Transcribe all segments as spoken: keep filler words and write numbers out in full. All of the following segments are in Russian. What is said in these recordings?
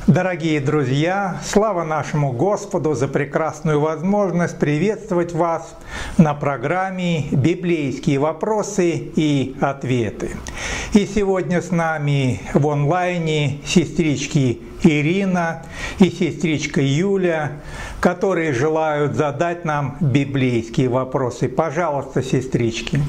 Дорогие друзья, слава нашему Господу за прекрасную возможность приветствовать вас на программе «Библейские вопросы и ответы». И сегодня с нами в онлайне сестрички Ирина и сестричка Юля, которые желают задать нам библейские вопросы. Пожалуйста, сестрички.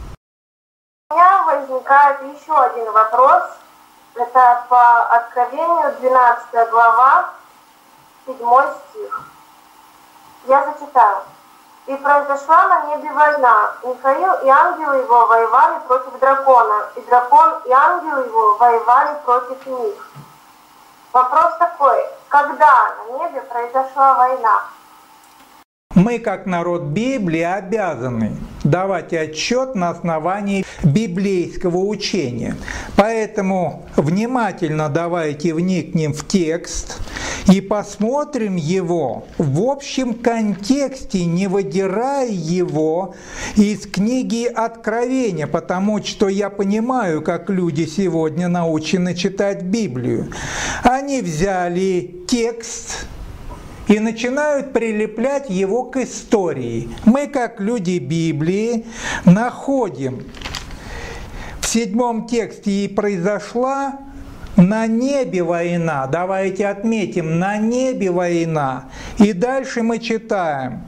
У меня возникает еще один вопрос. Это по Откровению, двенадцатая глава, седьмой стих. Я зачитаю. «И произошла на небе война. Михаил и ангелы его воевали против дракона, и дракон и ангелы его воевали против них». Вопрос такой: когда на небе произошла война? Мы, как народ Библии, обязаны давать отчет на основании библейского учения. Поэтому внимательно давайте вникнем в текст и посмотрим его в общем контексте, не выдирая его из книги Откровения, потому что я понимаю, как люди сегодня научены читать Библию. Они взяли текст и начинают прилеплять его к истории. Мы, как люди Библии, находим в седьмом тексте «И произошла на небе война». Давайте отметим: на небе война. И дальше мы читаем: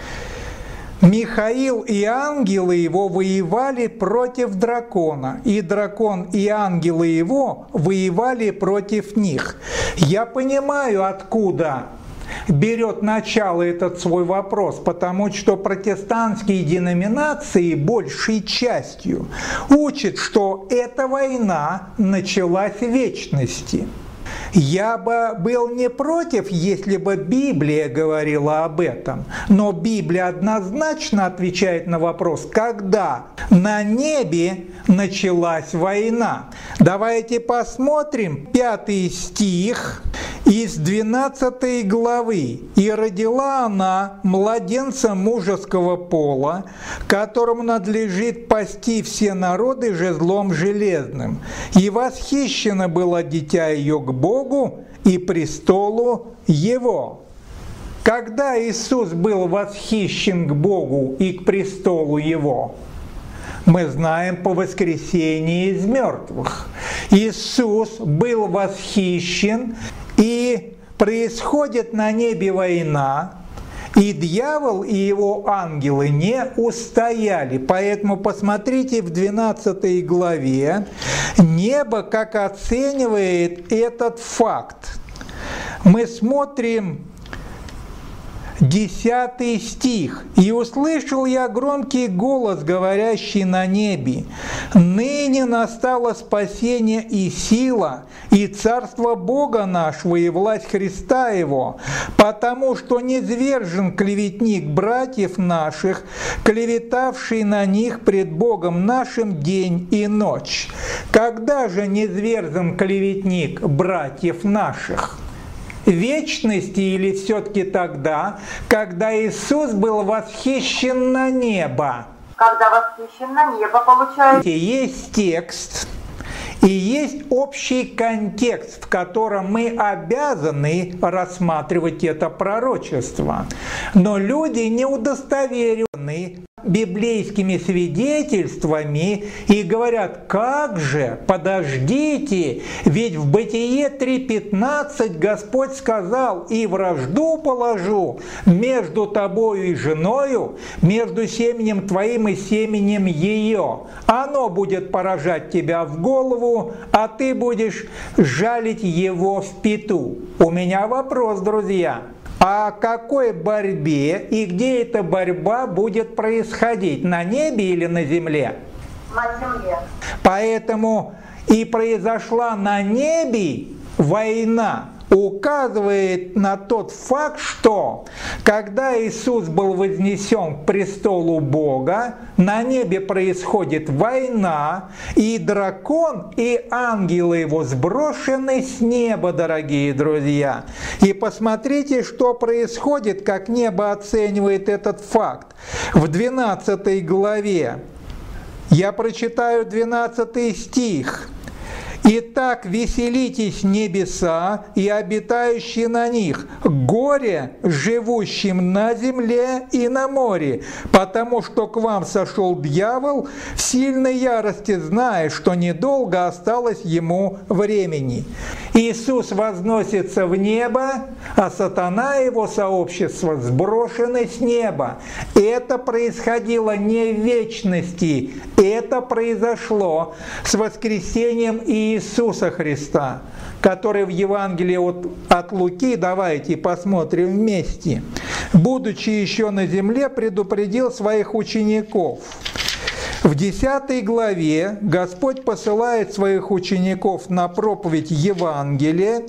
«Михаил и ангелы его воевали против дракона, и дракон и ангелы его воевали против них». Я понимаю, откуда берет начало этот свой вопрос, потому что протестантские деноминации большей частью учат, что эта война началась в вечности. Я бы был не против, если бы Библия говорила об этом, но Библия однозначно отвечает на вопрос, когда на небе началась война. Давайте посмотрим пятый стих из двенадцатой главы. «И родила она младенца мужеского пола, которому надлежит пасти все народы жезлом железным. И восхищено было дитя ее к Богу и престолу его». Когда Иисус был восхищен к Богу и к престолу его? Мы знаем по воскресении из мертвых. Иисус был восхищен, и происходит на небе война, и дьявол и его ангелы не устояли. Поэтому посмотрите в двенадцатой главе, небо как оценивает этот факт. Мы смотрим десятый стих. «И услышал я громкий голос, говорящий на небе: ныне настало спасение и сила, и царство Бога нашего, и власть Христа Его, потому что низвержен клеветник братьев наших, клеветавший на них пред Богом нашим день и ночь». Когда же низвержен клеветник братьев наших? Вечности или все-таки тогда, когда Иисус был восхищен на небо? Когда восхищен на небо, получается. Есть текст и есть общий контекст, в котором мы обязаны рассматривать это пророчество. Но люди не удостоверены библейскими свидетельствами и говорят: как же, подождите, ведь в Бытие три пятнадцать Господь сказал: «И вражду положу между тобою и женою, между семенем твоим и семенем ее. Оно будет поражать тебя в голову, а ты будешь жалить его в пяту». У меня вопрос, друзья. О какой борьбе и где эта борьба будет происходить? На небе или на земле? На земле. Поэтому «и произошла на небе война» указывает на тот факт, что когда Иисус был вознесен к престолу Бога, на небе происходит война, и дракон и ангелы его сброшены с неба, дорогие друзья. И посмотрите, что происходит, как небо оценивает этот факт. В двенадцатой главе я прочитаю двенадцатый стих. Итак, веселитесь небеса и обитающие на них, горе живущим на земле и на море, потому что к вам сошел дьявол в сильной ярости, зная, что недолго осталось ему времени. Иисус возносится в небо, а сатана и его сообщество сброшены с неба. Это происходило не в вечности, это произошло с воскресением Иисуса Христа, который в Евангелии от, от Луки, давайте посмотрим вместе, будучи еще на земле, предупредил своих учеников. В десятой главе Господь посылает своих учеников на проповедь Евангелия,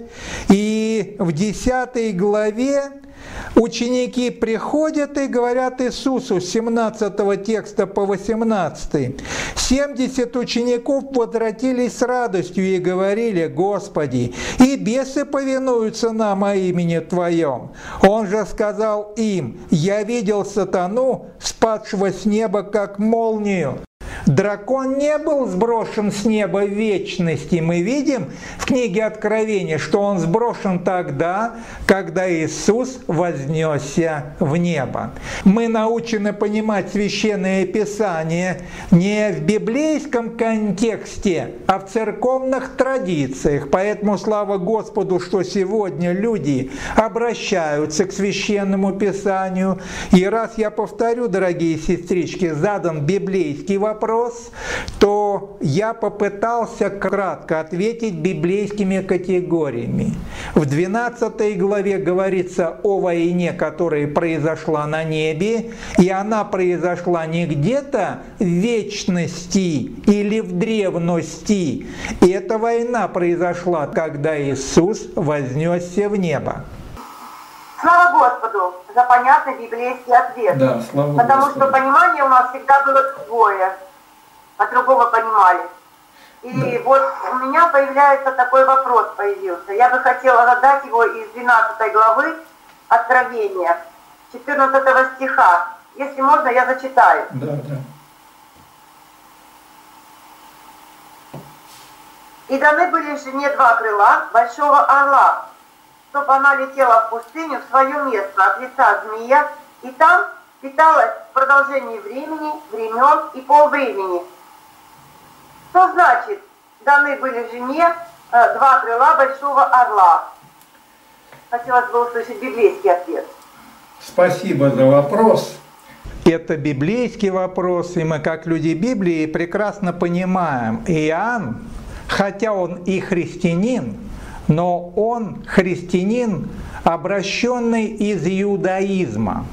и в десятой главе ученики приходят и говорят Иисусу с семнадцатого текста по восемнадцатый. семьдесят учеников возвратились с радостью и говорили: «Господи, и бесы повинуются нам о имени Твоем». Он же сказал им: «Я видел сатану, спадшего с неба, как молнию». Дракон не был сброшен с неба в вечности. Мы видим в книге Откровения, что он сброшен тогда, когда Иисус вознесся в небо. Мы научены понимать Священное Писание не в библейском контексте, а в церковных традициях. Поэтому слава Господу, что сегодня люди обращаются к Священному Писанию. И раз я повторю, дорогие сестрички, задан библейский вопрос, то я попытался кратко ответить библейскими категориями. В двенадцатой главе говорится о войне, которая произошла на небе, и она произошла не где-то в вечности или в древности. И эта война произошла, когда Иисус вознесся в небо. Слава Господу за понятный библейский ответ. Да, слава Потому Господу. что понимание у нас всегда было другое. По-другому понимали. И да. Вот у меня появляется такой вопрос появился. Я бы хотела задать его из двенадцатой главы Откровения, четырнадцатого стиха. Если можно, я зачитаю. Да, да. «И даны были жене два крыла большого орла, чтобы она летела в пустыню в свое место от лица змея, и там питалась в продолжении времени, времен и полвремени». Что значит, даны были жене э, два крыла большого орла? Хотелось бы услышать библейский ответ. Спасибо за вопрос. Это библейский вопрос, и мы, как люди Библии, прекрасно понимаем. Иоанн, хотя он и христианин, но он христианин, обращенный из иудаизма.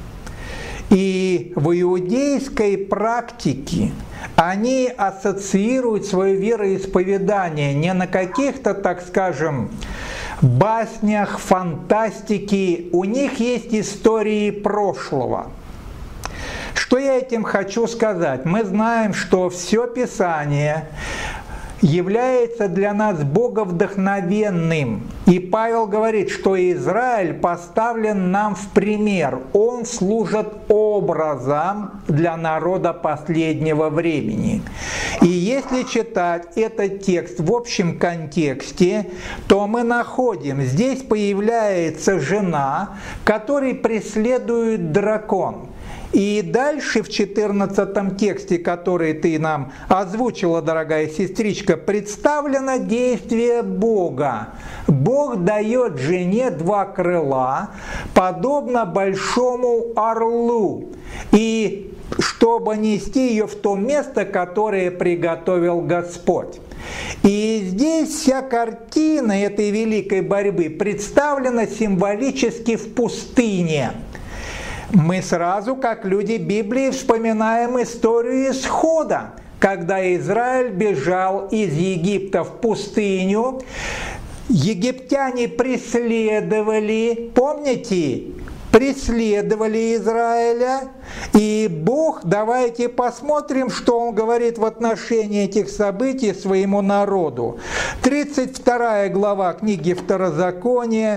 И в иудейской практике они ассоциируют свое вероисповедание не на каких-то, так скажем, баснях, фантастике. У них есть истории прошлого. Что я этим хочу сказать? Мы знаем, что все Писание является для нас боговдохновенным. И Павел говорит, что Израиль поставлен нам в пример. Он служит образом для народа последнего времени. И если читать этот текст в общем контексте, то мы находим, здесь появляется жена, которой преследует дракон. И дальше в четырнадцатом тексте, который ты нам озвучила, дорогая сестричка, представлено действие Бога. Бог дает жене два крыла, подобно большому орлу, и чтобы нести ее в то место, которое приготовил Господь. И здесь вся картина этой великой борьбы представлена символически в пустыне. Мы сразу, как люди Библии, вспоминаем историю исхода, когда Израиль бежал из Египта в пустыню. Египтяне преследовали, помните, преследовали Израиля, и Бог, давайте посмотрим, что Он говорит в отношении этих событий своему народу. тридцать вторая глава книги Второзакония,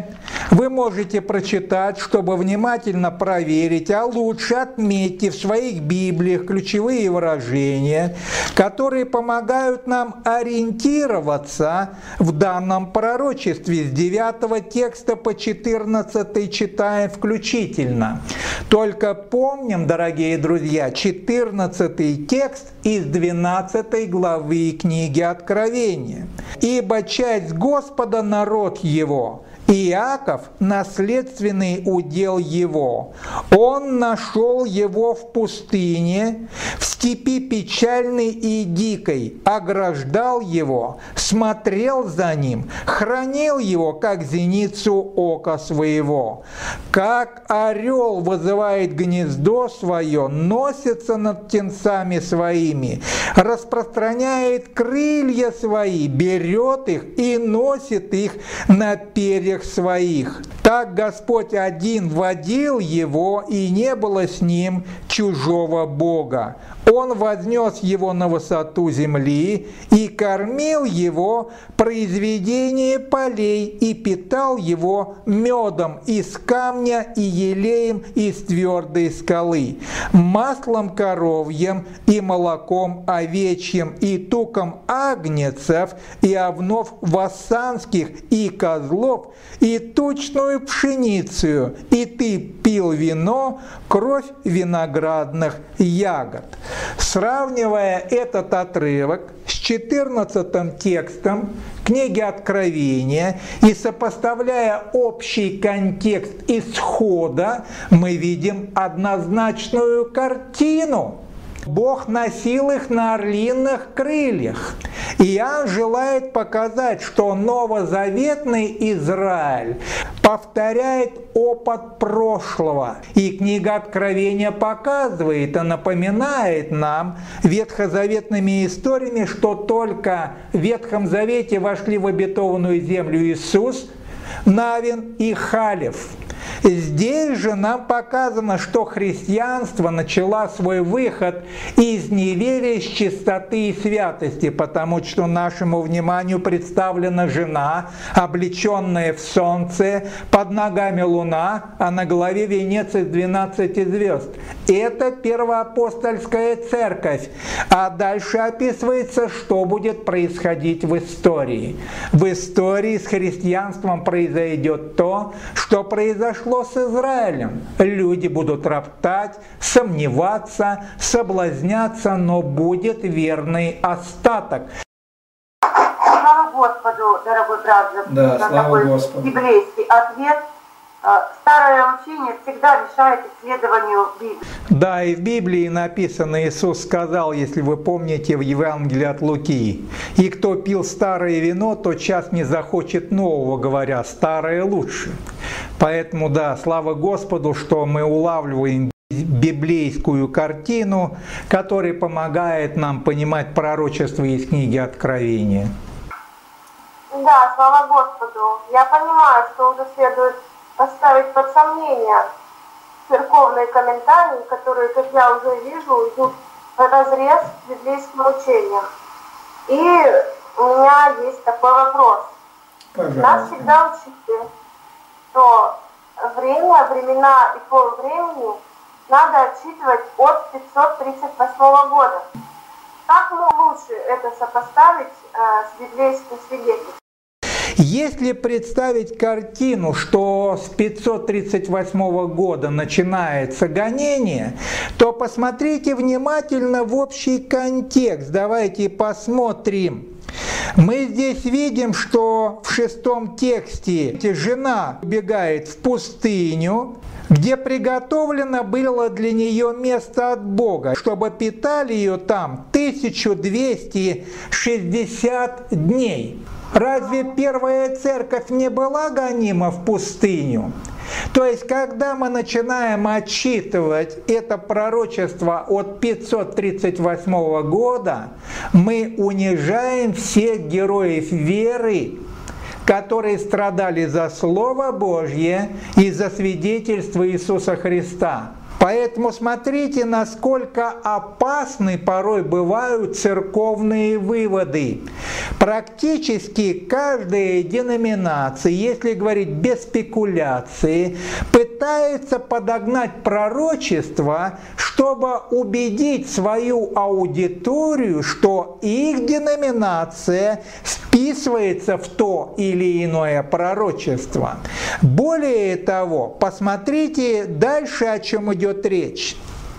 Вы можете прочитать, чтобы внимательно проверить, а лучше отметьте в своих Библиях ключевые выражения, которые помогают нам ориентироваться в данном пророчестве. С девятого текста по четырнадцатый читаем включительно. Только помним, дорогие друзья, четырнадцатый текст из двенадцатой главы книги Откровения. «Ибо часть Господа народ его, Иаков – наследственный удел его. Он нашел его в пустыне, в степи печальной и дикой, ограждал его, смотрел за ним, хранил его, как зеницу ока своего. Как орел вызывает гнездо свое, носится над птенцами своими, распространяет крылья свои, берет их и носит их на перьях своих. Так Господь один водил его, и не было с ним чужого Бога. Он вознес его на высоту земли и кормил его произведение полей и питал его медом из камня и елеем из твердой скалы, маслом коровьем и молоком овечьим и туком агнецев и овнов вассанских и козлов и тучную пшеницу, и ты пил вино, кровь виноградных ягод». Сравнивая этот отрывок с четырнадцатым текстом книги Откровения и сопоставляя общий контекст исхода, мы видим однозначную картину. Бог носил их на орлиных крыльях. Иоанн желает показать, что новозаветный Израиль повторяет опыт прошлого. И книга Откровения показывает и напоминает нам ветхозаветными историями, что только в Ветхом Завете вошли в обетованную землю Иисус, Навин и Халев. Здесь же нам показано, что христианство начало свой выход из неверия, с чистоты и святости, потому что нашему вниманию представлена жена, облеченная в солнце, под ногами луна, а на голове венец из двенадцати звезд. Это первоапостольская церковь. А дальше описывается, что будет происходить в истории. В истории с христианством произойдет то, что произошло с Израилем. Люди будут роптать, сомневаться, соблазняться, но будет верный остаток. Слава Господу, дорогой брат, за да, такой Господу. Библейский ответ. Старое учение всегда мешает исследованию Библии. Да, и в Библии написано, Иисус сказал, если вы помните, в Евангелии от Луки: «И кто пил старое вино, тот час не захочет нового, говоря, старое лучше». Поэтому, да, слава Господу, что мы улавливаем библейскую картину, которая помогает нам понимать пророчество из книги Откровения. Да, слава Господу. Я понимаю, что уже следует поставить под сомнение церковные комментарии, которые, как я уже вижу, идут вразрез с библейским учением. И у меня есть такой вопрос. Пожалуйста. Нас всегда учили, что время, времена и полвремени надо отсчитывать от пятьсот тридцать восьмого года. Как мы лучше это сопоставить э, с библейским свидетельством? Если представить картину, что с пятьсот тридцать восьмого года начинается гонение, то посмотрите внимательно в общий контекст. Давайте посмотрим. Мы здесь видим, что в шестом тексте жена убегает в пустыню, где приготовлено было для нее место от Бога, чтобы питали ее там тысячу двести шестьдесят дней. Разве первая церковь не была гонима в пустыню? То есть, когда мы начинаем отсчитывать это пророчество от пятьсот тридцать восьмого года, мы унижаем всех героев веры, которые страдали за Слово Божье и за свидетельство Иисуса Христа. Поэтому смотрите, насколько опасны порой бывают церковные выводы. Практически каждая деноминация, если говорить без спекуляции, пытается подогнать пророчество, чтобы убедить свою аудиторию, что их деноминация вписывается в то или иное пророчество. Более того, посмотрите дальше, о чем идет речь.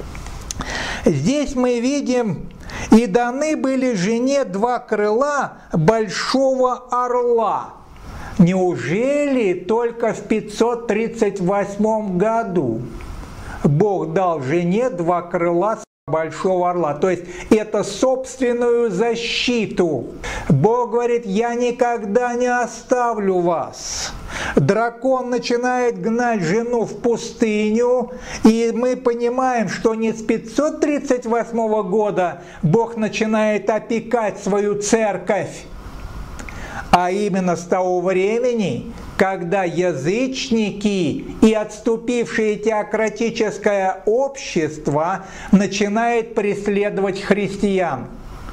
Здесь мы видим: «И даны были жене два крыла большого орла». Неужели только в пятьсот тридцать восьмом году Бог дал жене два крыла большого орла? То есть это собственную защиту. Бог говорит: «Я никогда не оставлю вас». Дракон начинает гнать жену в пустыню, и мы понимаем, что не с пятьсот тридцать восьмого года Бог начинает опекать свою церковь, а именно с того времени, когда язычники и отступившее теократическое общество начинает преследовать христиан.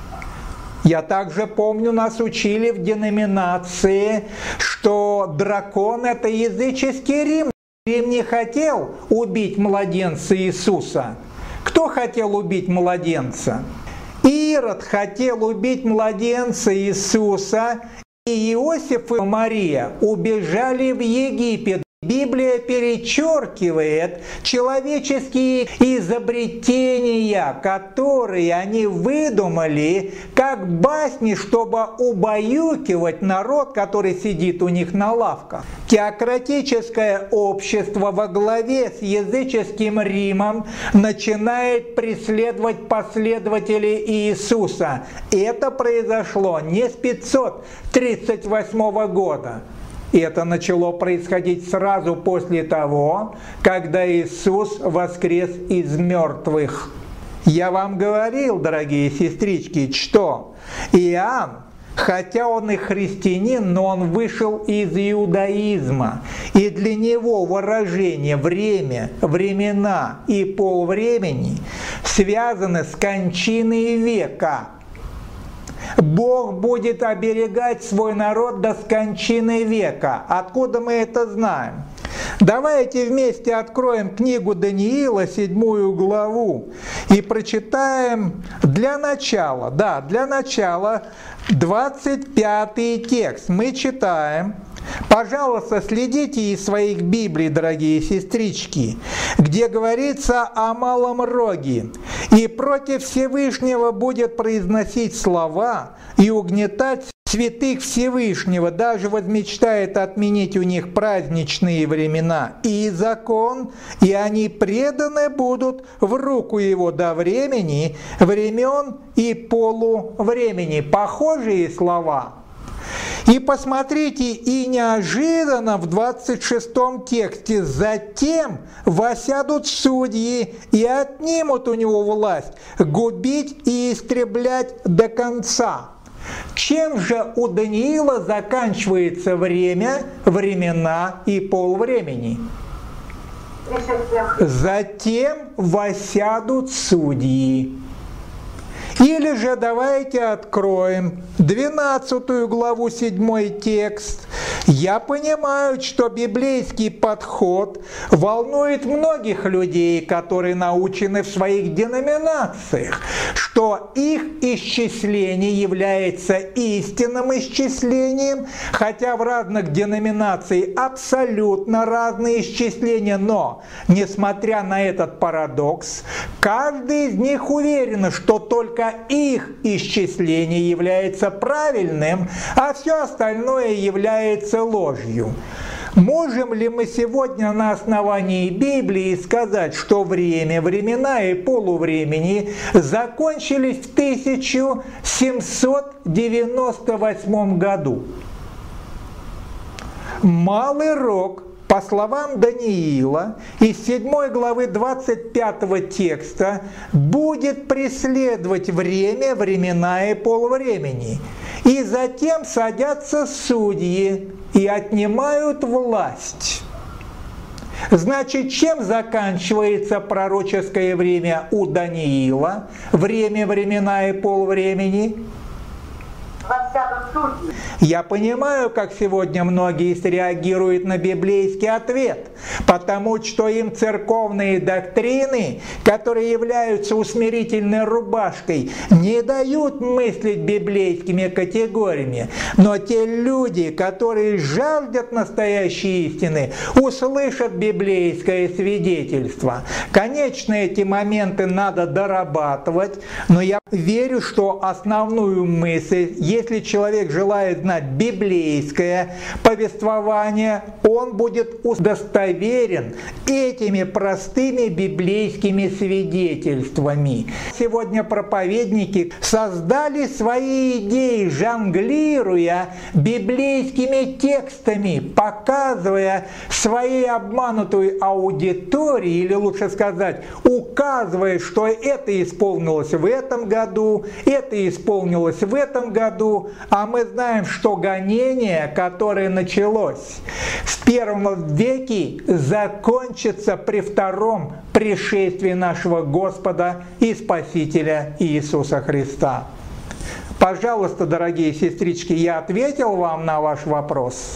Я также помню, нас учили в деноминации, что дракон – это языческий Рим. Рим не хотел убить младенца Иисуса. Кто хотел убить младенца? Ирод хотел убить младенца Иисуса, и Иосиф и Мария убежали в Египет. Библия перечеркивает человеческие изобретения, которые они выдумали как басни, чтобы убаюкивать народ, который сидит у них на лавках. Теократическое общество во главе с языческим Римом начинает преследовать последователей Иисуса. Это произошло не с пятьсот тридцать восьмого года. И это начало происходить сразу после того, когда Иисус воскрес из мертвых. Я вам говорил, дорогие сестрички, что Иоанн, хотя он и христианин, но он вышел из иудаизма. И для него выражение «время», «времена» и «полвремени» связаны с кончиной века. Бог будет оберегать свой народ до скончины века. Откуда мы это знаем? Давайте вместе откроем книгу Даниила, седьмую главу, и прочитаем для начала, да, для начала двадцать пятый текст. Мы читаем. Пожалуйста, следите из своих Библий, дорогие сестрички, где говорится о малом роге. «И против Всевышнего будет произносить слова и угнетать святых Всевышнего, даже возмечтает отменить у них праздничные времена и закон, и они преданы будут в руку его до времени, времен и полувремени». Похожие слова. И посмотрите, и неожиданно в двадцать шестом тексте: «Затем восядут судьи и отнимут у него власть губить и истреблять до конца». Чем же у Даниила заканчивается время, времена и полвремени? «Затем восядут судьи». Или же давайте откроем двенадцатую главу, седьмой текст. Я понимаю, что библейский подход волнует многих людей, которые научены в своих деноминациях, что их исчисление является истинным исчислением, хотя в разных деноминациях абсолютно разные исчисления, но, несмотря на этот парадокс, каждый из них уверен, что только их исчисление является правильным, а все остальное является ложью. Можем ли мы сегодня на основании Библии сказать, что время, времена и полувремени закончились в тысяча семьсот девяносто восьмом году? Малый рог, по словам Даниила, из седьмой главы двадцать пятого текста, будет преследовать время, времена и полвремени. И затем садятся судьи и отнимают власть. Значит, чем заканчивается пророческое время у Даниила? Время, времена и полвремени? Восядут сути. Я понимаю, как сегодня многие среагируют на библейский ответ, потому что им церковные доктрины, которые являются усмирительной рубашкой, не дают мыслить библейскими категориями. Но те люди, которые жаждут настоящей истины, услышат библейское свидетельство. Конечно, эти моменты надо дорабатывать, но я верю, что основную мысль, если человек желает знать библейское повествование, он будет удостоверен этими простыми библейскими свидетельствами. Сегодня проповедники создали свои идеи, жонглируя библейскими текстами, показывая своей обманутой аудитории, или лучше сказать, указывая, что это исполнилось в этом году, это исполнилось в этом году, а мы знаем, что гонение, которое началось в первом веке, закончится при втором пришествии нашего Господа и Спасителя Иисуса Христа. Пожалуйста, дорогие сестрички, я ответил вам на ваш вопрос?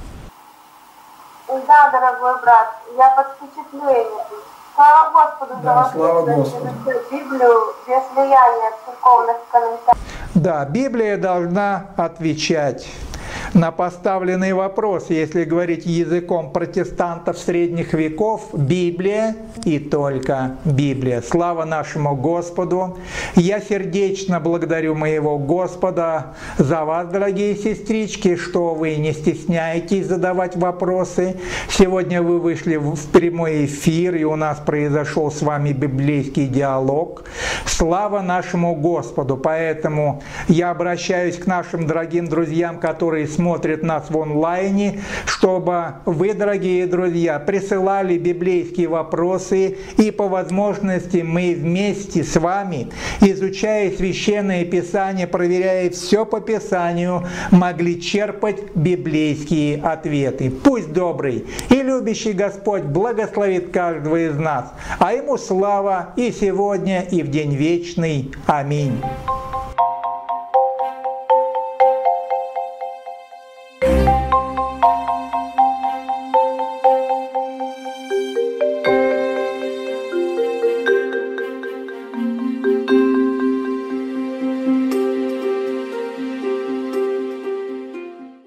Да, дорогой брат, я под впечатлением. Слава Господу за Да, слава возможность Господу. изучать Библию без влияния церковных комментариев. Да, Библия должна отвечать на поставленный вопрос. Если говорить языком протестантов средних веков, Библия и только Библия. Слава нашему Господу! Я сердечно благодарю моего Господа за вас, дорогие сестрички, что вы не стесняетесь задавать вопросы. Сегодня вы вышли в прямой эфир, и у нас произошел с вами библейский диалог. Слава нашему Господу! Поэтому я обращаюсь к нашим дорогим друзьям, которые смотрят нас в онлайне, чтобы вы, дорогие друзья, присылали библейские вопросы, и по возможности мы вместе с вами, изучая Священное Писание, проверяя все по Писанию, могли черпать библейские ответы. Пусть добрый и любящий Господь благословит каждого из нас, а Ему слава и сегодня, и в день вечный. Аминь.